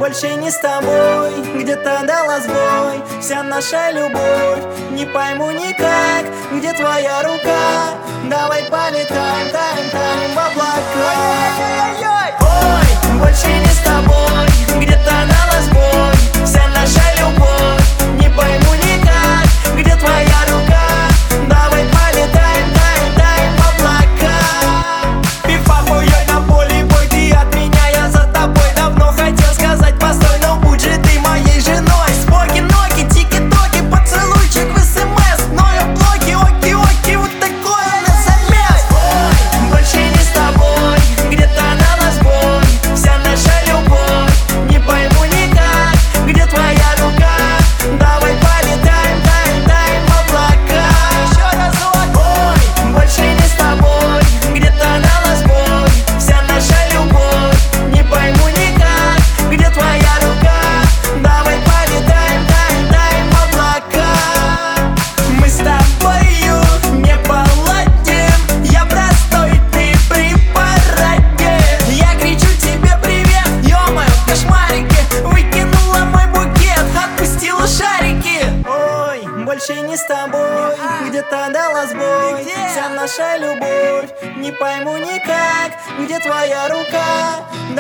больше не с тобой. Где-то дала сбой вся наша любовь. Не пойму никак, где твоя рука. Давай полетаем, таем, таем в облака. Ой, больше не с тобой. Где-то дала сбой вся наша любовь. Не пойму никак, где твоя рука. Давай полетаем, таем, таем в облака. Фифа, ой, на поле бой, ты от меня, я за тобой. Давно хотел сказать постой, но будь же ты моей женой. Споки, ноги, тики-токи, поцелуйчик в СМС. Но я в блоке, оки-оки, вот такой у нас замес. Ой, больше не с тобой, где-то дала сбой вся наша любовь. Не пойму никак, где твоя рука. Давай полетаем, таем, таем в облака. Еще разок. Ой, больше не с тобой, где-то дала сбой вся наша любовь. Не пойму никак, где твоя рука. Давай полетаем, таем, таем в облака. Мы с тобою не поладим. Я простой, ты при параде. Я кричу тебе привет, ё-моё, кошмарики. Выкинула мой букет, отпустила шарики. Ой, больше не с тобой, где-то дала сбой вся наша любовь. Не пойму никак, где твоя рука.